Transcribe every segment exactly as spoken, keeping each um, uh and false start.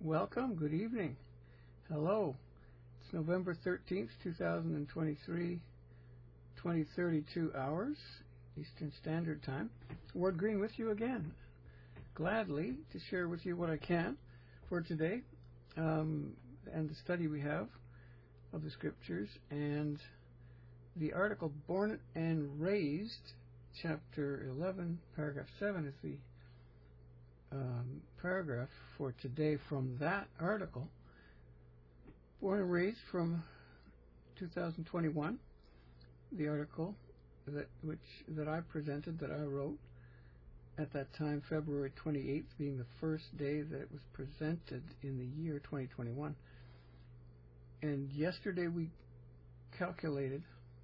Welcome, good evening. Hello. It's November thirteenth, two thousand twenty-three, twenty thirty-two hours, Eastern Standard Time. Ward Green with you again. Gladly to share with you what I can for today, um, and the study we have of the Scriptures, and the article Born and Raised, chapter eleven, paragraph seven is the um, paragraph for today from that article. Born and Raised from two thousand twenty-one, the article that which that I presented, that I wrote at that time, February twenty-eighth being the first day that it was presented in the year twenty twenty-one. And yesterday we calculated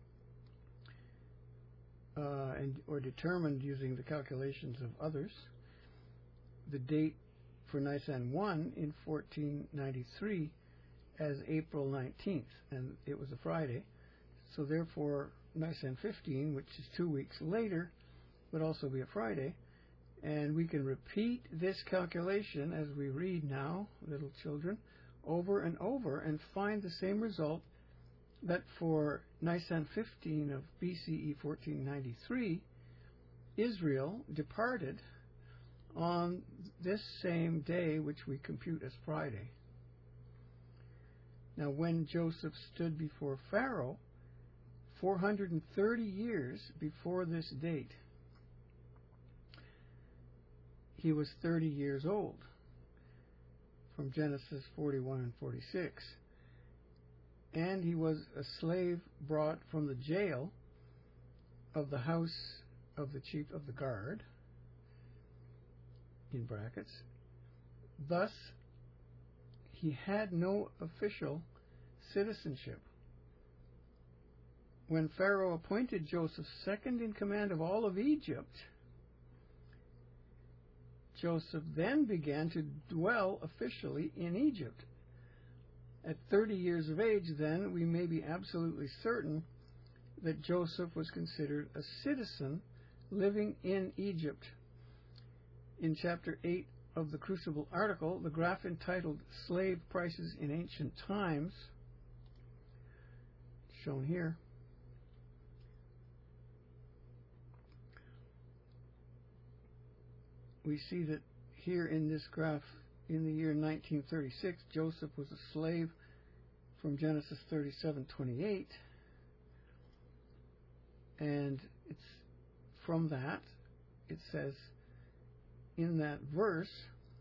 uh, and or determined, using the calculations of others, the date for Nisan one in fourteen ninety-three as April nineteenth, and it was a Friday. So therefore Nisan fifteen, which is two weeks later, would also be a Friday. And we can repeat this calculation as we read now, little children, over and over, and find the same result, that for Nisan fifteen of B C E fourteen ninety-three, Israel departed on this same day which we compute as Friday. Now, when Joseph stood before Pharaoh, four hundred thirty years before this date, he was thirty years old, from Genesis forty-one and forty-six. And he was a slave brought from the jail of the house of the chief of the guard, in brackets. Thus, he had no official citizenship. When Pharaoh appointed Joseph second in command of all of Egypt, Joseph then began to dwell officially in Egypt. At thirty years of age, then, we may be absolutely certain that Joseph was considered a citizen living in Egypt. In chapter eight of the Crucible article, the graph entitled Slave Prices in Ancient Times, shown here, we see that here in this graph, in the year nineteen thirty-six, Joseph was a slave from Genesis thirty-seven twenty-eight, and it's from that, it says in that verse,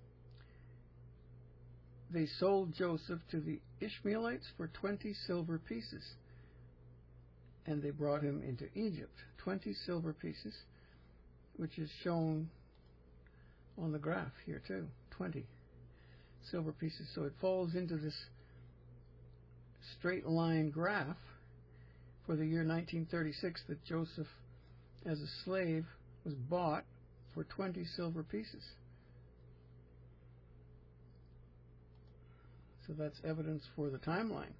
they sold Joseph to the Ishmaelites for twenty silver pieces, and they brought him into Egypt. twenty silver pieces, which is shown on the graph here too, twenty silver pieces. So it falls into this straight line graph for the year nineteen thirty-six, that Joseph as a slave was bought for twenty silver pieces. So that's evidence for the timeline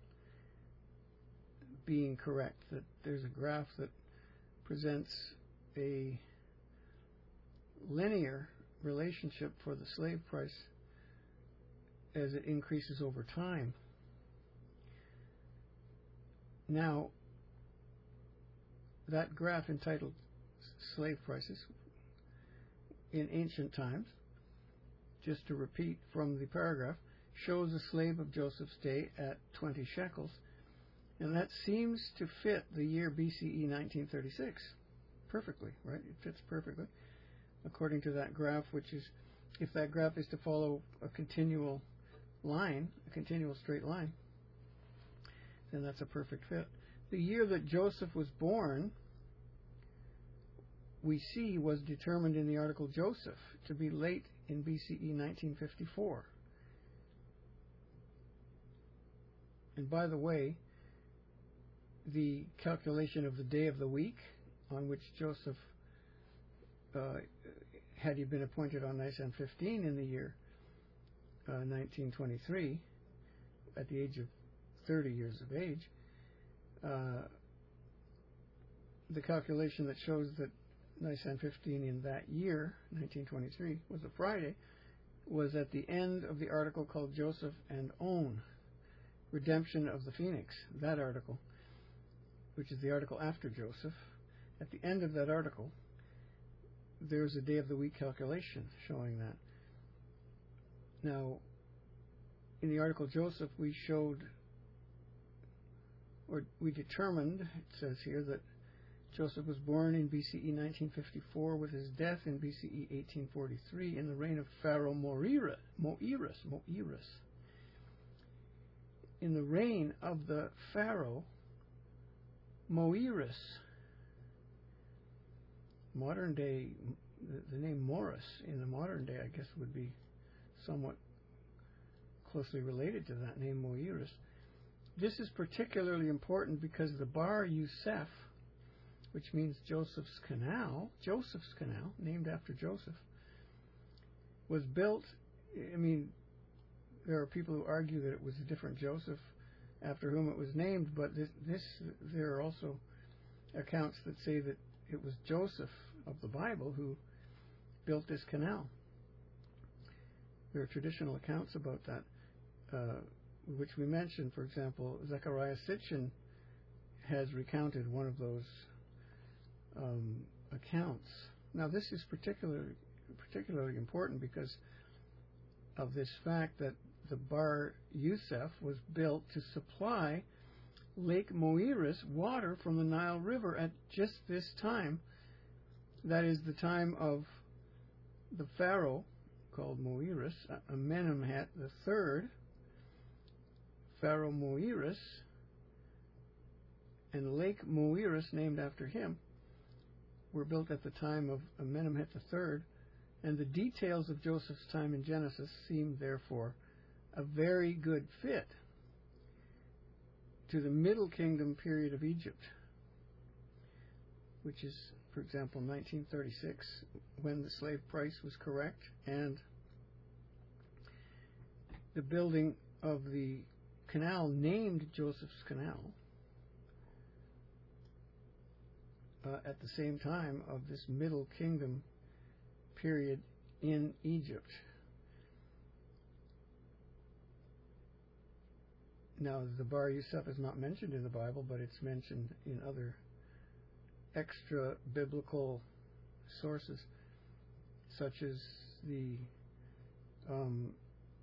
being correct, that there's a graph that presents a linear relationship for the slave price as it increases over time. Now, that graph entitled Slave Prices in Ancient Times, just to repeat from the paragraph, shows a slave of Joseph's day at twenty shekels, and that seems to fit the year B C E nineteen thirty-six perfectly, right? It fits perfectly according to that graph, which is, if that graph is to follow a continual line, a continual straight line, then that's a perfect fit. The year that Joseph was born, we see, was determined in the article Joseph to be late in B C E nineteen fifty-four. And by the way, the calculation of the day of the week on which Joseph, uh, had he been appointed on Nisan fifteen in the year uh, nineteen twenty-three, at the age of thirty years of age, uh, the calculation that shows that Nisan fifteen in that year, nineteen twenty-three, was a Friday, was at the end of the article called Joseph and On, Redemption of the Phoenix, that article, which is the article after Joseph. At the end of that article, there's a day of the week calculation showing that. Now, in the article Joseph, we showed, or we determined, it says here, that Joseph was born in B C E nineteen fifty-four with his death in B C E eighteen forty-three in the reign of Pharaoh Moira, Moiris, Moiris. In the reign of the Pharaoh Moiris. Modern day, the name Morris in the modern day, I guess, would be somewhat closely related to that name, Moiris. This is particularly important because the Bar Yosef, which means Joseph's Canal, Joseph's Canal, named after Joseph, was built. I mean, there are people who argue that it was a different Joseph after whom it was named, but this, this there are also accounts that say that it was Joseph of the Bible who built this canal. There are traditional accounts about that, uh, which we mentioned. For example, Zechariah Sitchin has recounted one of those um, accounts. Now, this is particularly particularly important because of this fact that the Bar Yosef was built to supply Lake Moiris water from the Nile River at just this time. That is the time of the Pharaoh called Moiris, Amenemhat the Third, Pharaoh Moiris, and Lake Moiris, named after him, were built at the time of Amenemhat the Third, and the details of Joseph's time in Genesis seem, therefore, a very good fit to the Middle Kingdom period of Egypt, which is, for example, nineteen thirty-six, when the slave price was correct, and the building of the canal named Joseph's Canal uh, at the same time of this Middle Kingdom period in Egypt. Now, the Bar Yosef is not mentioned in the Bible, but it's mentioned in other extra biblical sources, such as the um,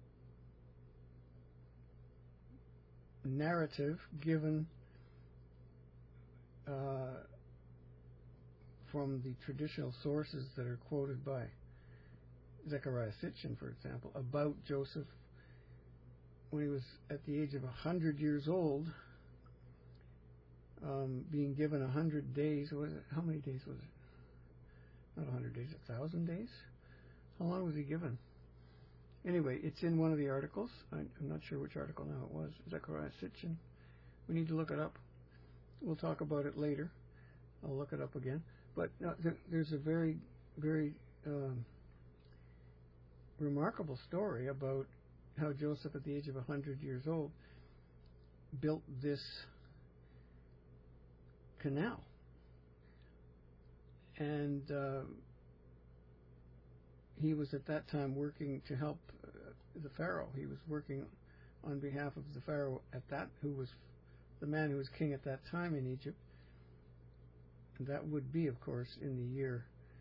narrative given uh, from the traditional sources that are quoted by Zechariah Sitchin, for example, about Joseph when he was at the age of a hundred years old, um, being given a hundred days. Was it, how many days was it? Not a hundred days, a thousand days? How long was he given? Anyway, it's in one of the articles. I, I'm not sure which article now it was. Zechariah Sitchin. We need to look it up. We'll talk about it later. I'll look it up again. But uh, th- there's a very, very um, remarkable story about how Joseph, at the age of a hundred years old, built this canal. And uh, he was at that time working to help uh, the Pharaoh. He was working on behalf of the Pharaoh at that, who was the man who was king at that time in Egypt. And that would be, of course, in the year,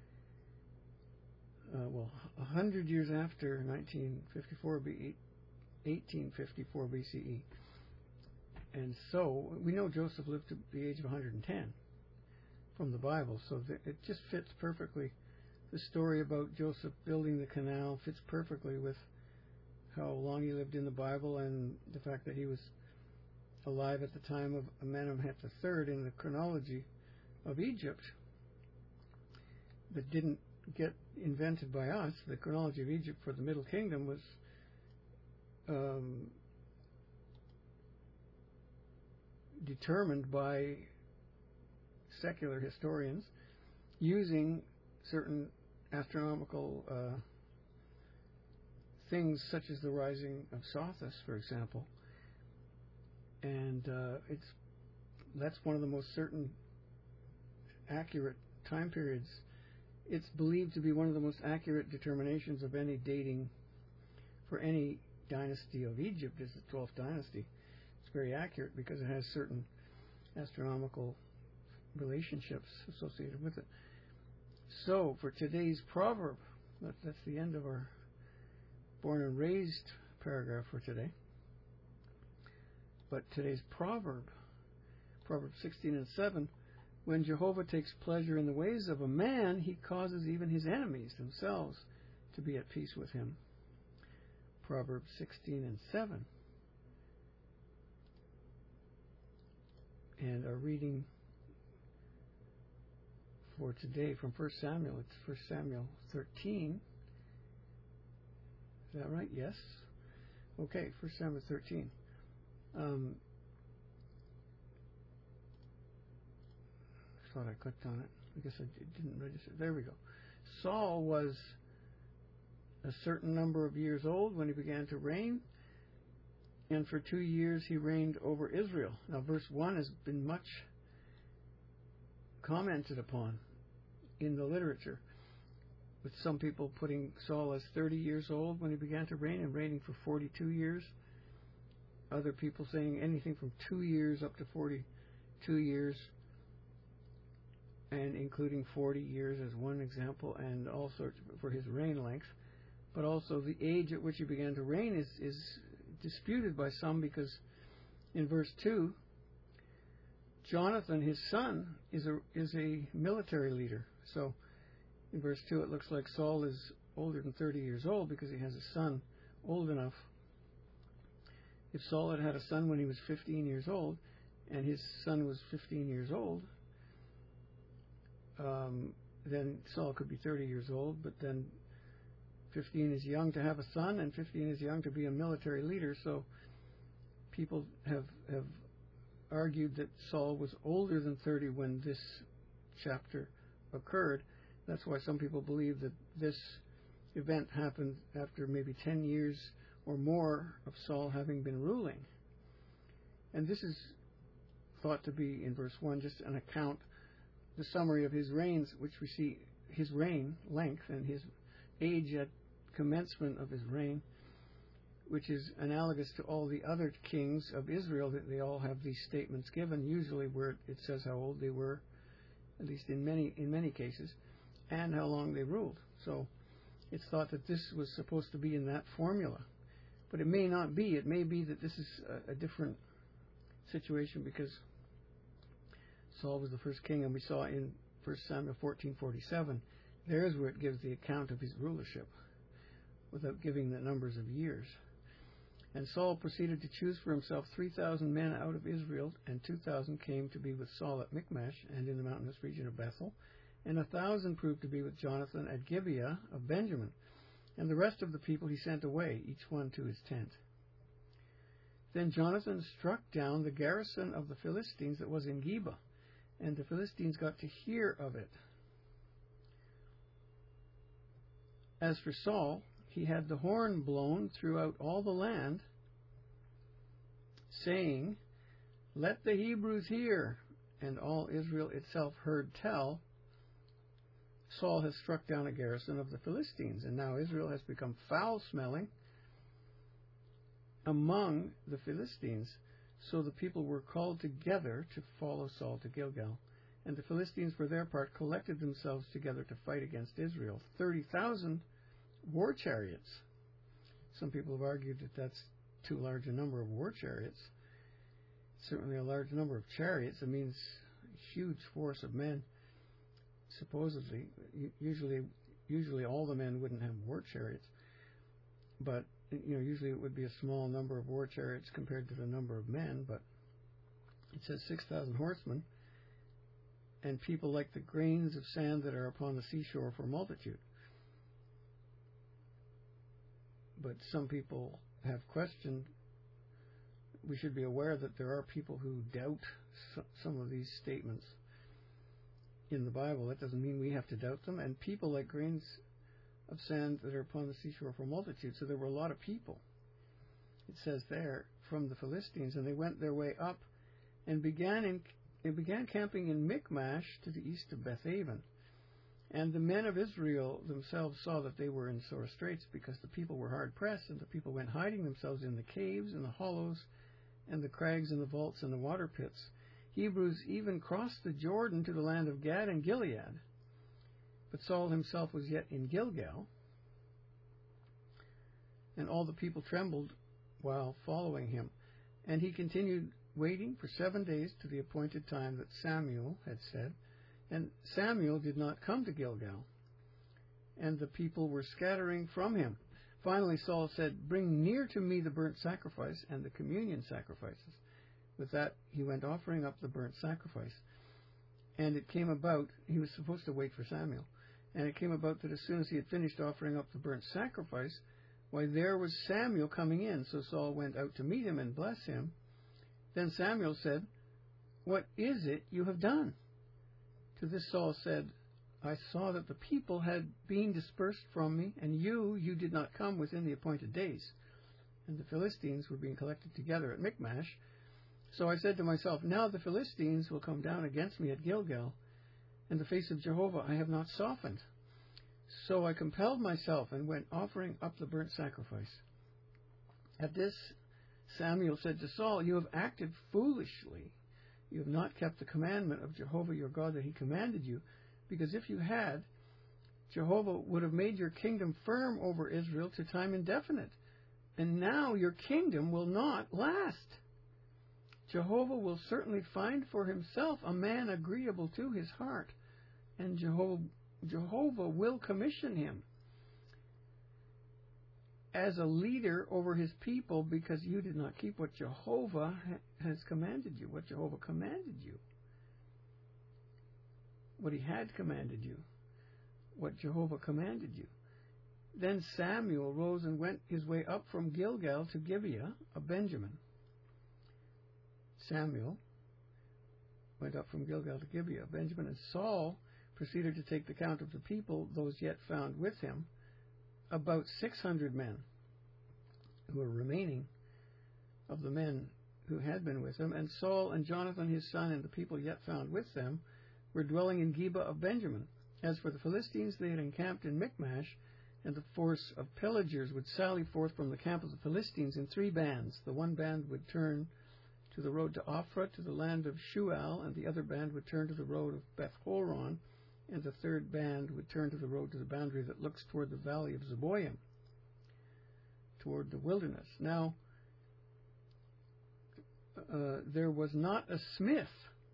uh, well, a hundred years after nineteen fifty-four, be eighteen fifty-four B C E. And so we know Joseph lived to the age of one hundred ten from the Bible, so th- it just fits perfectly. The story about Joseph building the canal fits perfectly with how long he lived in the Bible and the fact that he was alive at the time of Amenemhat the Third in the chronology of Egypt that didn't get invented by us. The chronology of Egypt for the Middle Kingdom was um, determined by secular historians using certain astronomical uh, things such as the rising of Sothis, for example. And uh, it's that's one of the most certain accurate time periods. It's believed to be one of the most accurate determinations of any dating for any dynasty of Egypt is the twelfth dynasty. It's very accurate because it has certain astronomical relationships associated with it. So, for today's proverb, that, that's the end of our born and raised paragraph for today. But today's proverb, Proverbs sixteen and seven, when Jehovah takes pleasure in the ways of a man, he causes even his enemies themselves to be at peace with him. Proverbs sixteen and seven. And our reading for today from First Samuel, it's First Samuel thirteen. Is that right? Yes. Okay, First Samuel thirteen. Um, I thought I clicked on it. I guess I didn't register. There we go. Saul was a certain number of years old when he began to reign, and for two years he reigned over Israel. Now, verse one has been much commented upon in the literature, with some people putting Saul as thirty years old when he began to reign and reigning for forty-two years. Other people saying anything from two years up to forty-two years, and including forty years as one example, and all sorts for his reign length. But also the age at which he began to reign is, is disputed by some, because in verse two, Jonathan, his son, is a is a military leader. So in verse two it looks like Saul is older than thirty years old because he has a son old enough. If Saul had had a son when he was fifteen years old, and his son was fifteen years old, um, then Saul could be thirty years old, but then fifteen is young to have a son, and fifteen is young to be a military leader. So people have have argued that Saul was older than thirty when this chapter occurred. That's why some people believe that this event happened after maybe ten years or more of Saul having been ruling. And this is thought to be, in verse one, just an account, the summary of his reigns, which we see his reign length and his age at commencement of his reign, which is analogous to all the other kings of Israel, that they all have these statements given, usually where it says how old they were, at least in many in many cases, and how long they ruled. So it's thought that this was supposed to be in that formula. But it may not be. It may be that this is a, a different situation, because Saul was the first king, and we saw in First Samuel fourteen forty-seven, there's where it gives the account of his rulership, without giving the numbers of years. And Saul proceeded to choose for himself three thousand men out of Israel, and two thousand came to be with Saul at Michmash and in the mountainous region of Bethel, and a thousand proved to be with Jonathan at Gibeah of Benjamin. And the rest of the people he sent away, each one to his tent. Then Jonathan struck down the garrison of the Philistines that was in Geba, and the Philistines got to hear of it. As for Saul, he had the horn blown throughout all the land, saying, "Let the Hebrews hear." And all Israel itself heard tell, Saul has struck down a garrison of the Philistines, and now Israel has become foul-smelling among the Philistines. So the people were called together to follow Saul to Gilgal. And the Philistines, for their part, collected themselves together to fight against Israel. thirty thousand war chariots. Some people have argued that that's too large a number of war chariots. Certainly a large number of chariots. It means a huge force of men. Supposedly, usually, usually all the men wouldn't have war chariots, but you know, usually it would be a small number of war chariots compared to the number of men. But it says six thousand horsemen, and people like the grains of sand that are upon the seashore for multitude. But some people have questioned. We should be aware that there are people who doubt some of these statements in the Bible. That doesn't mean we have to doubt them. And people like grains of sand that are upon the seashore for multitude. So there were a lot of people, it says there, from the Philistines, and they went their way up and began in and began camping in Michmash to the east of Bethaven. And the men of Israel themselves saw that they were in sore straits, because the people were hard pressed, and the people went hiding themselves in the caves and the hollows and the crags and the vaults and the water pits. Hebrews even crossed the Jordan to the land of Gad and Gilead. But Saul himself was yet in Gilgal, and all the people trembled while following him. And he continued waiting for seven days to the appointed time that Samuel had said. And Samuel did not come to Gilgal, and the people were scattering from him. Finally Saul said, "Bring near to me the burnt sacrifice and the communion sacrifices." With that he went offering up the burnt sacrifice. And it came about, he was supposed to wait for Samuel, and it came about that as soon as he had finished offering up the burnt sacrifice, why, there was Samuel coming in. So Saul went out to meet him and bless him. Then Samuel said, "What is it you have done?" To this Saul said, "I saw that the people had been dispersed from me, and you, you did not come within the appointed days. And the Philistines were being collected together at Michmash. So I said to myself, now the Philistines will come down against me at Gilgal, and the face of Jehovah I have not softened. So I compelled myself and went offering up the burnt sacrifice." At this Samuel said to Saul, "You have acted foolishly. You have not kept the commandment of Jehovah your God that he commanded you, because if you had, Jehovah would have made your kingdom firm over Israel to time indefinite, and now your kingdom will not last. Jehovah will certainly find for himself a man agreeable to his heart, and Jehovah, Jehovah will commission him as a leader over his people, because you did not keep what Jehovah has commanded you." What Jehovah commanded you. What he had commanded you. What Jehovah commanded you. Then Samuel rose and went his way up from Gilgal to Gibeah of Benjamin. Samuel went up from Gilgal to Gibeah of Benjamin, and Saul proceeded to take the count of the people, those yet found with him, about six hundred men who were remaining of the men who had been with him. And Saul and Jonathan his son and the people yet found with them were dwelling in Geba of Benjamin. As for the Philistines, they had encamped in Michmash, and the force of pillagers would sally forth from the camp of the Philistines in three bands. The one band would turn to the road to Ophrah, to the land of Shual, and the other band would turn to the road of Beth-horon, and the third band would turn to the road to the boundary that looks toward the valley of Zeboim, toward the wilderness. Now, uh, there was not a smith,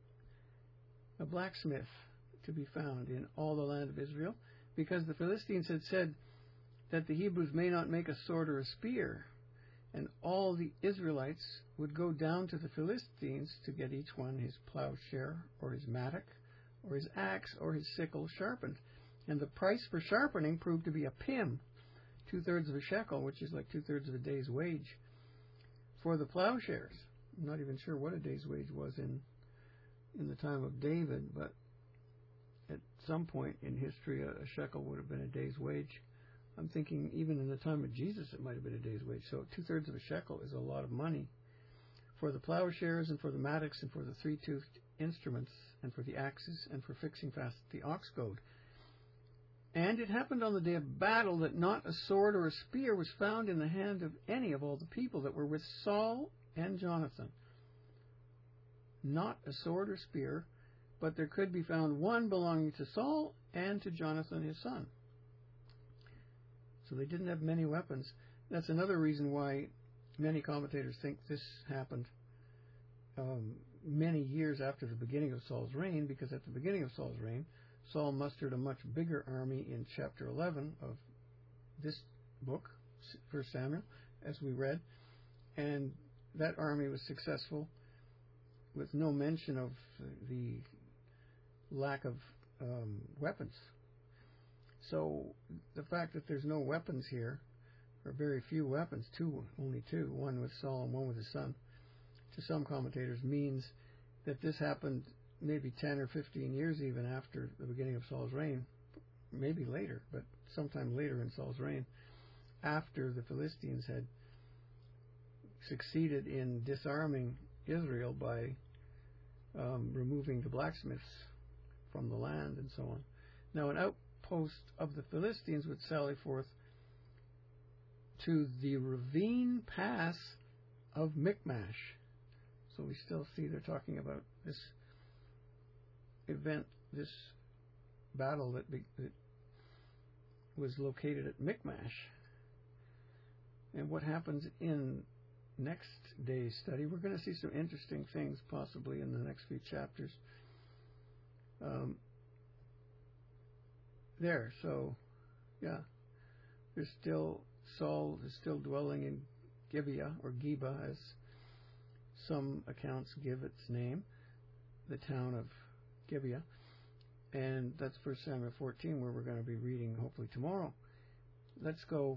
a blacksmith, to be found in all the land of Israel, because the Philistines had said that the Hebrews may not make a sword or a spear, and all the Israelites would go down to the Philistines to get each one his plowshare or his mattock, or his axe, or his sickle sharpened. And the price for sharpening proved to be a pim, two-thirds of a shekel, which is like two-thirds of a day's wage. For the plowshares, I'm not even sure what a day's wage was in in the time of David, but at some point in history, a, a shekel would have been a day's wage. I'm thinking even in the time of Jesus, it might have been a day's wage. So two-thirds of a shekel is a lot of money. For the plowshares, and for the mattocks, and for the three-toothed instruments, and for the axes, and for fixing fast the ox goad. And it happened on the day of battle that not a sword or a spear was found in the hand of any of all the people that were with Saul and Jonathan. Not a sword or spear, but there could be found one belonging to Saul and to Jonathan his son. So they didn't have many weapons. That's another reason why many commentators think this happened um, many years after the beginning of Saul's reign, because at the beginning of Saul's reign, Saul mustered a much bigger army in chapter eleven of this book, First Samuel, as we read, and that army was successful with no mention of the lack of um, weapons. So the fact that there's no weapons here, or very few weapons, two, only two, one with Saul and one with his son, to some commentators means that this happened maybe ten or fifteen years even after the beginning of Saul's reign, maybe later, but sometime later in Saul's reign, after the Philistines had succeeded in disarming Israel by um, removing the blacksmiths from the land and so on. Now an outpost of the Philistines would sally forth to the ravine pass of Michmash. So we still see they're talking about this event, this battle that, be, that was located at Michmash. And what happens in next day's study, we're going to see some interesting things possibly in the next few chapters. Um, there, so, yeah, there's still, Saul is still dwelling in Gibeah, or Geba, as some accounts give its name, the town of Gibeah. And that's First Samuel fourteen, where we're going to be reading hopefully tomorrow. Let's go,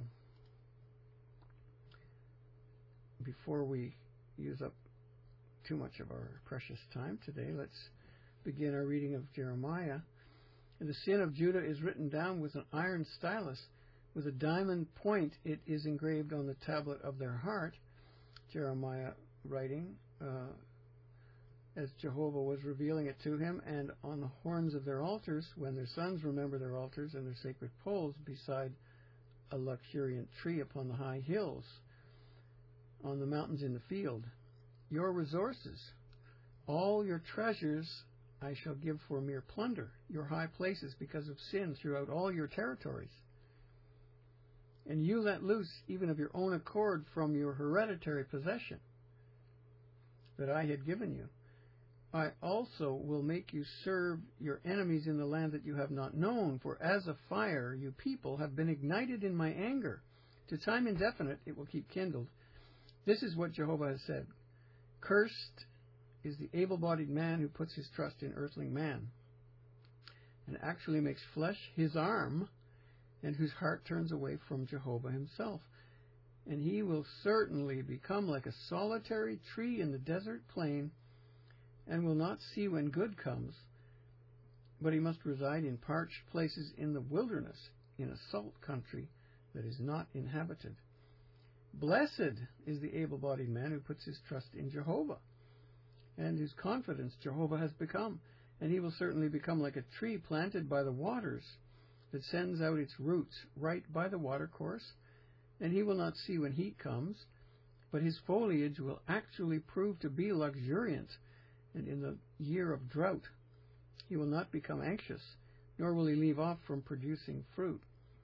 before we use up too much of our precious time today, let's begin our reading of Jeremiah. And the sin of Judah is written down with an iron stylus. With a diamond point it is engraved on the tablet of their heart. Jeremiah writing uh, as Jehovah was revealing it to him, and on the horns of their altars, when their sons remember their altars and their sacred poles beside a luxuriant tree upon the high hills, on the mountains in the field. Your resources, all your treasures, I shall give for mere plunder, your high places because of sin throughout all your territories. And you let loose even of your own accord from your hereditary possession that I had given you. I also will make you serve your enemies in the land that you have not known, for as a fire you people have been ignited in my anger. To time indefinite it will keep kindled. This is what Jehovah has said. Cursed is the able-bodied man who puts his trust in earthling man, and actually makes flesh his arm, and whose heart turns away from Jehovah himself. And he will certainly become like a solitary tree in the desert plain, and will not see when good comes, but he must reside in parched places in the wilderness, in a salt country that is not inhabited. Blessed is the able-bodied man who puts his trust in Jehovah, and whose confidence Jehovah has become. And he will certainly become like a tree planted by the waters, that sends out its roots right by the watercourse, and he will not see when heat comes, but his foliage will actually prove to be luxuriant, and in the year of drought he will not become anxious, nor will he leave off from producing fruit.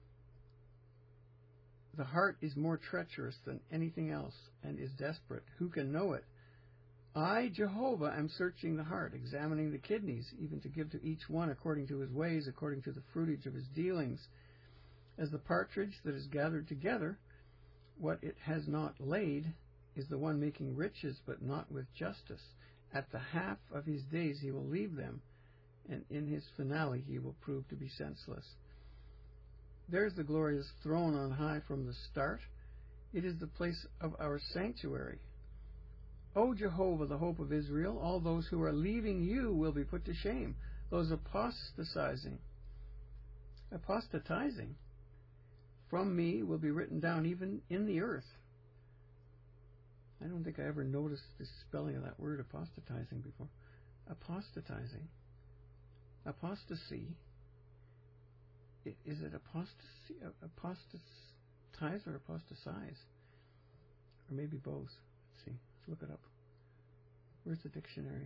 The heart is more treacherous than anything else, and is desperate. Who can know it? I, Jehovah, am searching the heart, examining the kidneys, even to give to each one according to his ways, according to the fruitage of his dealings. As the partridge that is gathered together, what it has not laid, is the one making riches, but not with justice. At the half of his days he will leave them, and in his finale he will prove to be senseless. There is the glorious throne on high from the start. It is the place of our sanctuary. O Jehovah, the hope of Israel, all those who are leaving you will be put to shame. Those apostatizing, apostatizing from me will be written down even in the earth. I don't think I ever noticed the spelling of that word apostatizing before. Apostatizing. Apostasy. Is it apostasy, apostatize or apostatize? Or maybe both. Let's see. Let's look it up. Where's the dictionary?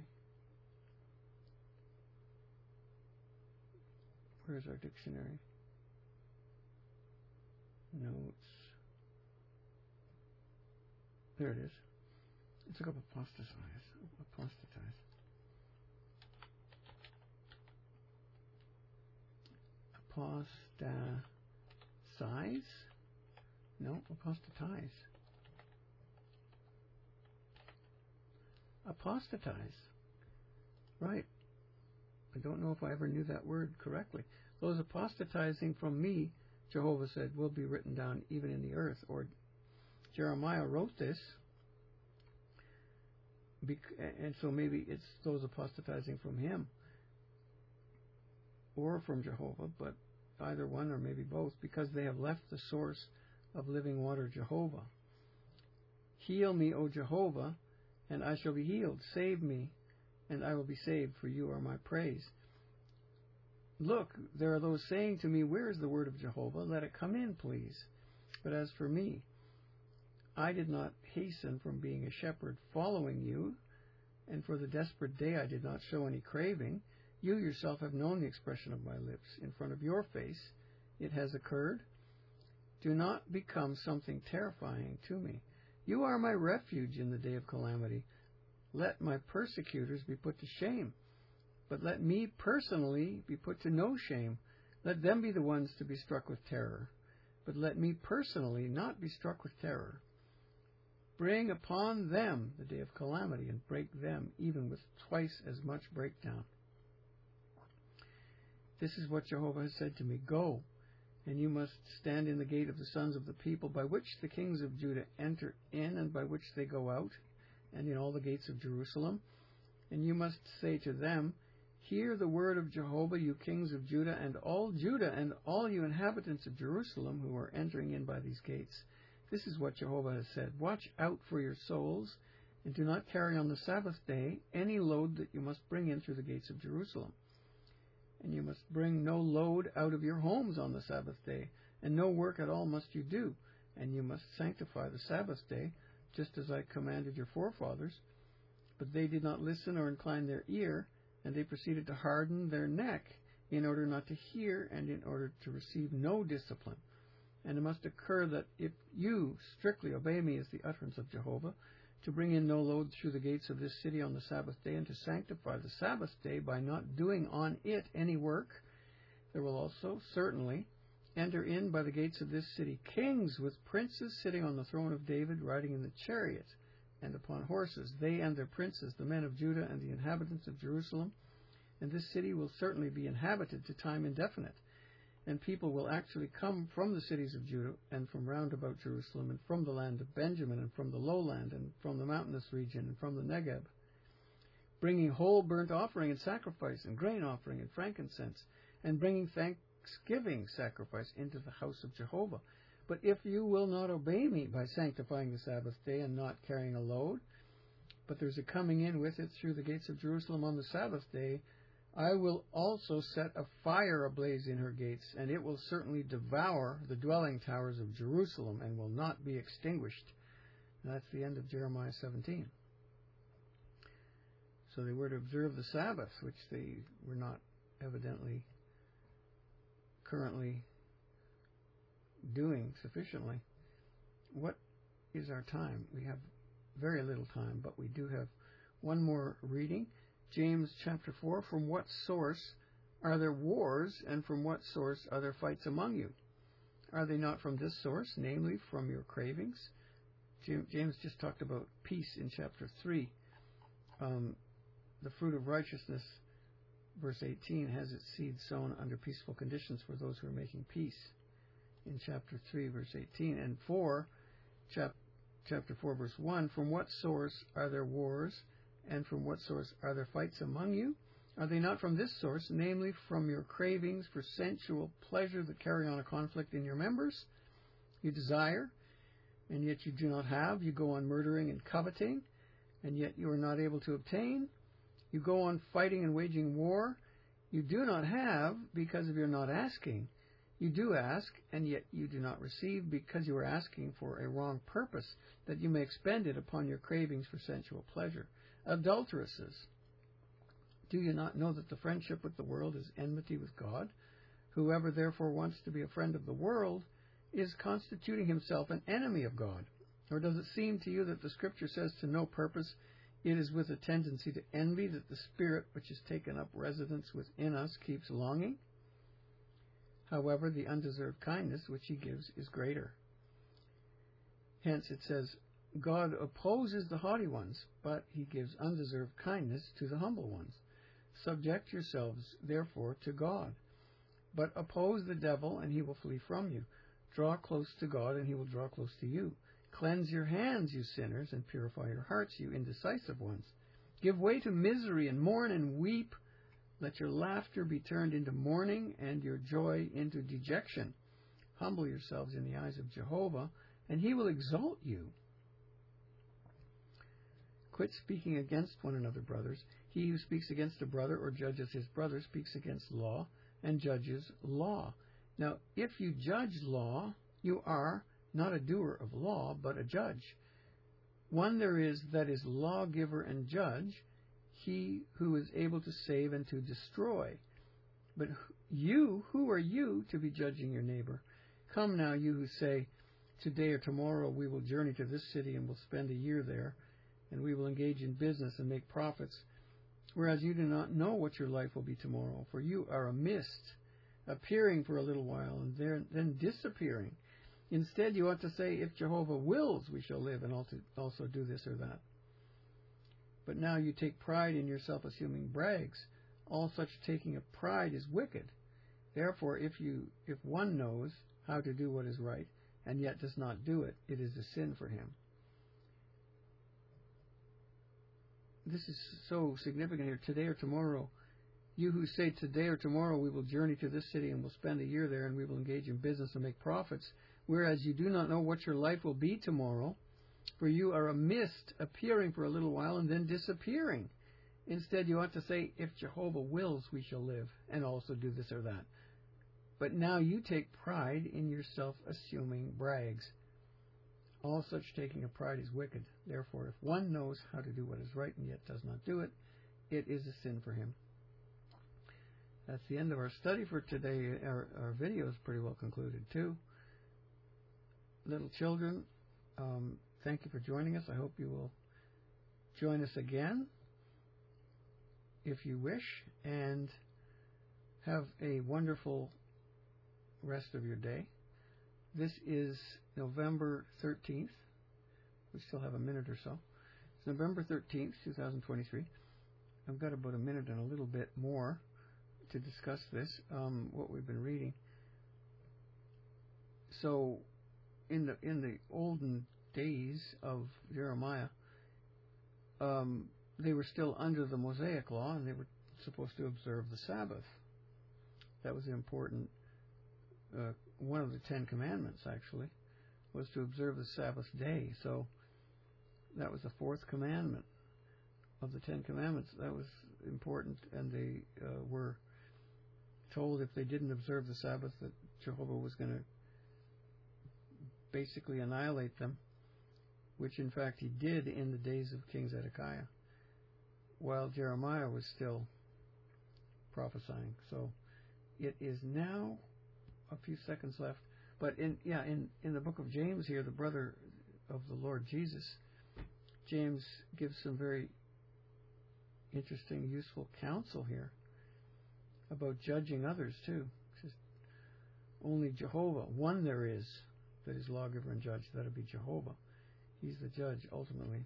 Where's our dictionary? Notes. There it is. Let's look up apostatize. Apostatize. Apostatize? No, apostatize. Apostatize. Right. I don't know if I ever knew that word correctly. Those apostatizing from me, Jehovah said, will be written down even in the earth. Or Jeremiah wrote this, and so maybe it's those apostatizing from him or from Jehovah, but either one or maybe both, because they have left the source of living water, Jehovah. Heal me, O Jehovah, and I shall be healed. Save me, and I will be saved, for you are my praise. Look, there are those saying to me, where is the word of Jehovah? Let it come in, please. But as for me, I did not hasten from being a shepherd following you, and for the desperate day I did not show any craving. You yourself have known the expression of my lips. In front of your face it has occurred. Do not become something terrifying to me. You are my refuge in the day of calamity. Let my persecutors be put to shame, but let me personally be put to no shame. Let them be the ones to be struck with terror, but let me personally not be struck with terror. Bring upon them the day of calamity, and break them even with twice as much breakdown. This is what Jehovah has said to me. Go, and you must stand in the gate of the sons of the people, by which the kings of Judah enter in, and by which they go out, and in all the gates of Jerusalem. And you must say to them, Hear the word of Jehovah, you kings of Judah, and all Judah, and all you inhabitants of Jerusalem who are entering in by these gates. This is what Jehovah has said. Watch out for your souls, and do not carry on the Sabbath day any load that you must bring in through the gates of Jerusalem. And you must bring no load out of your homes on the Sabbath day, and no work at all must you do. And you must sanctify the Sabbath day, just as I commanded your forefathers. But they did not listen or incline their ear, and they proceeded to harden their neck, in order not to hear, and in order to receive no discipline. And it must occur that if you strictly obey me, is the utterance of Jehovah, to bring in no load through the gates of this city on the Sabbath day, and to sanctify the Sabbath day by not doing on it any work, there will also certainly enter in by the gates of this city kings with princes sitting on the throne of David, riding in the chariot and upon horses, they and their princes, the men of Judah and the inhabitants of Jerusalem. And this city will certainly be inhabited to time indefinite. And people will actually come from the cities of Judah, and from round about Jerusalem, and from the land of Benjamin, and from the lowland, and from the mountainous region, and from the Negeb, bringing whole burnt offering and sacrifice, and grain offering and frankincense, and bringing thanksgiving sacrifice into the house of Jehovah. But if you will not obey me by sanctifying the Sabbath day and not carrying a load, but there's a coming in with it through the gates of Jerusalem on the Sabbath day, I will also set a fire ablaze in her gates, and it will certainly devour the dwelling towers of Jerusalem, and will not be extinguished. And that's the end of Jeremiah seventeen. So they were to observe the Sabbath, which they were not evidently currently doing sufficiently. What is our time? We have very little time, but we do have one more reading. James chapter four, from what source are there wars, and from what source are there fights among you? Are they not from this source, namely from your cravings? James just talked about peace in chapter three. Um, the fruit of righteousness, verse eighteen, has its seed sown under peaceful conditions for those who are making peace. In chapter three, verse eighteen. And four, chap- chapter four, verse one, from what source are there wars, and from what source are there fights among you? Are they not from this source, namely from your cravings for sensual pleasure that carry on a conflict in your members? You desire, and yet you do not have. You go on murdering and coveting, and yet you are not able to obtain. You go on fighting and waging war. You do not have, because of your not asking. You do ask, and yet you do not receive, because you are asking for a wrong purpose, that you may expend it upon your cravings for sensual pleasure. Adulteresses, do you not know that the friendship with the world is enmity with God? Whoever therefore wants to be a friend of the world is constituting himself an enemy of God. Or does it seem to you that the Scripture says to no purpose, it is with a tendency to envy that the Spirit which has taken up residence within us keeps longing? However, the undeserved kindness which he gives is greater. Hence it says, God opposes the haughty ones, but he gives undeserved kindness to the humble ones. Subject yourselves, therefore, to God. But oppose the devil, and he will flee from you. Draw close to God, and he will draw close to you. Cleanse your hands, you sinners, and purify your hearts, you indecisive ones. Give way to misery, and mourn and weep. Let your laughter be turned into mourning, and your joy into dejection. Humble yourselves in the eyes of Jehovah, and he will exalt you. Quit speaking against one another, brothers. He who speaks against a brother or judges his brother speaks against law and judges law. Now, if you judge law, you are not a doer of law, but a judge. One there is that is lawgiver and judge, he who is able to save and to destroy. But you, who are you to be judging your neighbor? Come now, you who say, today or tomorrow we will journey to this city and will spend a year there, and we will engage in business and make profits, whereas you do not know what your life will be tomorrow. For you are a mist, appearing for a little while and then disappearing. Instead, you ought to say, if Jehovah wills, we shall live and also do this or that. But now you take pride in your self-assuming brags. All such taking of pride is wicked. Therefore, if you, if one knows how to do what is right and yet does not do it, it is a sin for him. This is so significant here. Today or tomorrow, you who say today or tomorrow we will journey to this city and will spend a year there and we will engage in business and make profits, whereas you do not know what your life will be tomorrow, for you are a mist appearing for a little while and then disappearing. Instead, you ought to say, if Jehovah wills, we shall live and also do this or that. But now you take pride in your self-assuming brags. All such taking of pride is wicked. Therefore, if one knows how to do what is right and yet does not do it, it is a sin for him. That's the end of our study for today. Our, our video is pretty well concluded too. Little children, um, thank you for joining us. I hope you will join us again if you wish, and have a wonderful rest of your day. This is November thirteenth. We still have a minute or so. It's November thirteenth, two thousand twenty-three. I've got about a minute and a little bit more to discuss this, um, what we've been reading. So, in the in the olden days of Jeremiah, um, they were still under the Mosaic law, and they were supposed to observe the Sabbath. That was the important, uh, one of the Ten Commandments, actually, was to observe the Sabbath day. So that was the fourth commandment of the Ten Commandments. That was important, and they uh, were told if they didn't observe the Sabbath that Jehovah was going to basically annihilate them, which in fact he did in the days of King Zedekiah, while Jeremiah was still prophesying. So it is now a few seconds left. But in yeah, in, in the book of James here, the brother of the Lord Jesus, James gives some very interesting, useful counsel here about judging others too. He says, only Jehovah, one there is that is lawgiver and judge. That'll be Jehovah. He's the judge ultimately.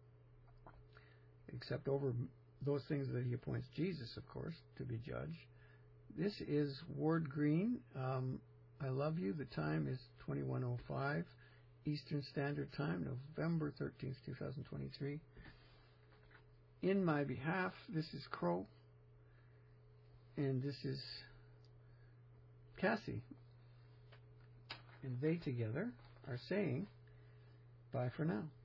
Except over those things that he appoints Jesus, of course, to be judge. This is Ward Green. Um, I love you. The time is twenty-one oh five Eastern Standard Time, November thirteenth, two thousand twenty-three. In my behalf, this is Crow. And this is Cassie. And they together are saying bye for now.